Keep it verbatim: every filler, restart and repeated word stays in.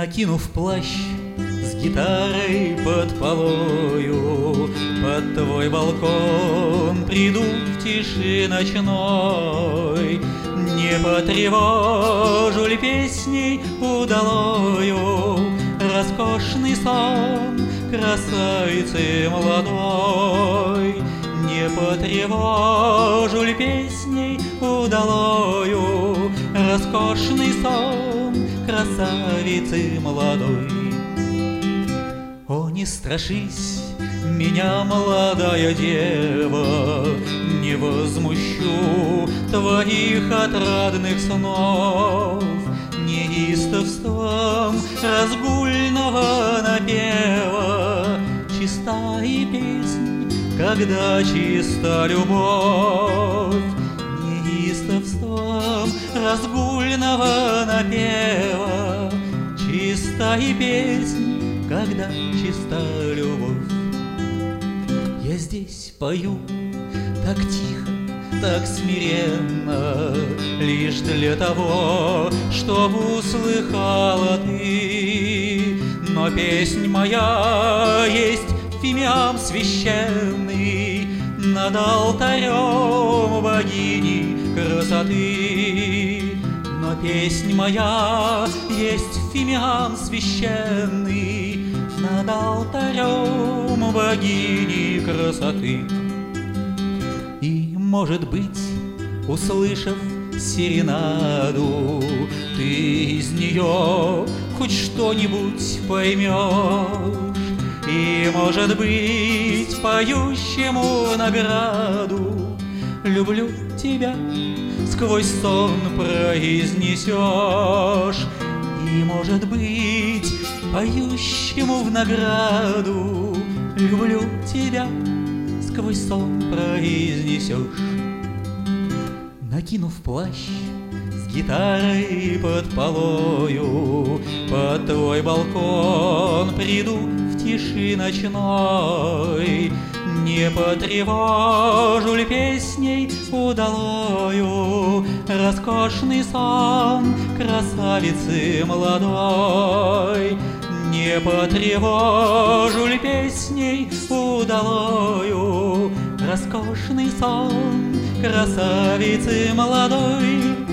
Накинув плащ с гитарой под полою, под твой балкон приду в тиши ночной. Не потревожу ли песней удалою роскошный сон красавицы молодой? Не потревожу ли песней удалою роскошный сон красавицы молодой? О, не страшись меня, молодая дева, не возмущу твоих отрадных снов неистовством разгульного напева. Чиста и песнь, когда чиста любовь, неистовством разгульного напева. Чиста и песнь, когда чиста любовь. Я здесь пою так тихо, так смиренно, лишь для того, чтобы услыхала ты. Но песнь моя есть фимиам священный над алтарем богини красоты. Но песнь моя есть фимиам священный над алтарем богини красоты. И, может быть, услышав серенаду, ты из нее хоть что-нибудь поймешь. И, может быть, поющему награду люблю тебя сквозь сон произнесешь. И, может быть, поющему в награду люблю тебя сквозь сон произнесешь. Накинув плащ с гитарой под полою, под твой балкон приду в тиши ночной. Не потревожу ли песней удалою роскошный сон красавицы молодой? Не потревожу ли песней удалою роскошный сон красавицы молодой?